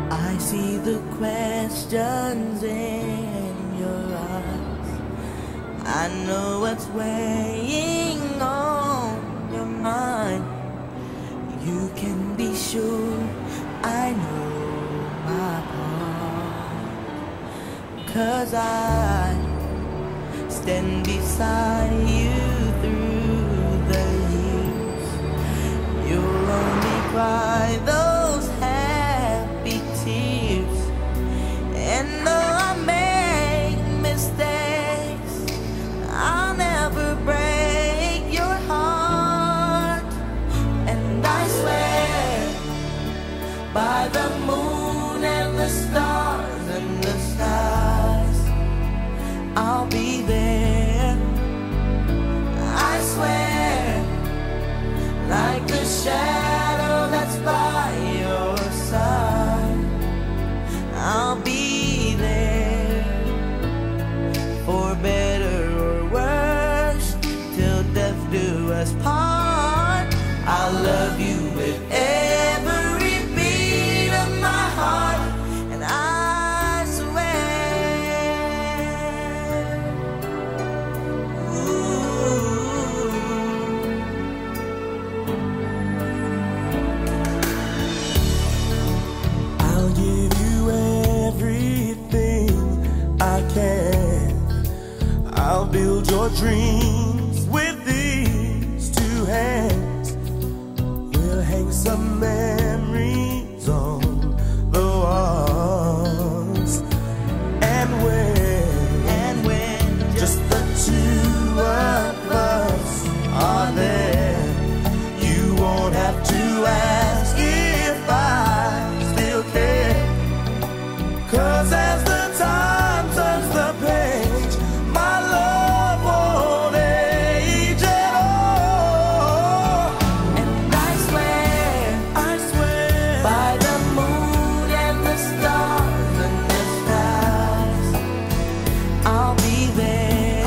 I see the questions in your eyes. I know what's weighing on your mind. You can be sure I know my part, 'cause I stand beside you through the years. You'll only cry those happy tears. And though I make mistakes, I'll never break your heart. And I swear by the moon and the stars and the skies, I'll be there. I swear, like the shadow that's by your side, I'll be there. For better or worse, till death do us part. I'll love you with every beat of my heart. And I swear, ooh, I'll give you everything I can. I'll build your dreams with these two hands. We'll hang some memories on the walls. And when just the two of us are there, you won't have to ask if I still care. 'Cause as the time turns the page, my love won't age at all. And I swear, by the moon and the stars and the skies, I'll be there.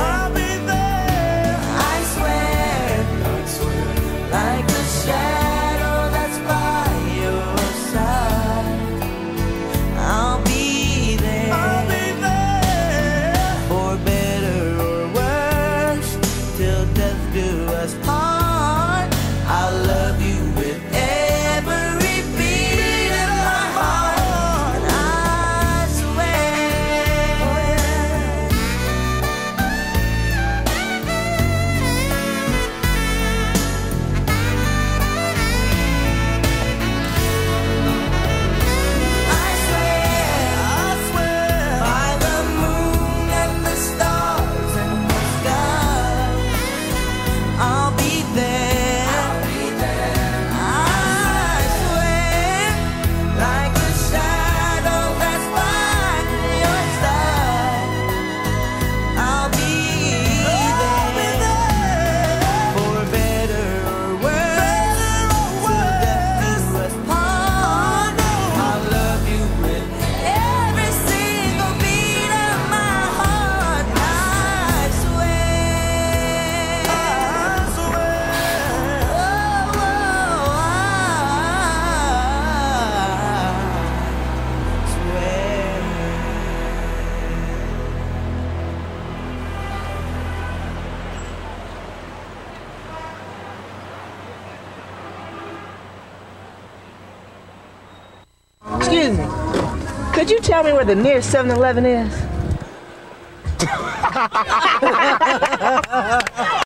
I swear, like the shadow that's by your side, I'll be there. For better or worse, till death do us part. I'll love you with every beat of my heart. And I swear, by the moon and the stars and the skies, I'll be there. I swear, like a shadow that's by your side, I'll be there. For better or worse, till death do us part. I'll love you with every single beat of my heart. I swear, Excuse me. Could you tell me where the nearest 7-Eleven is?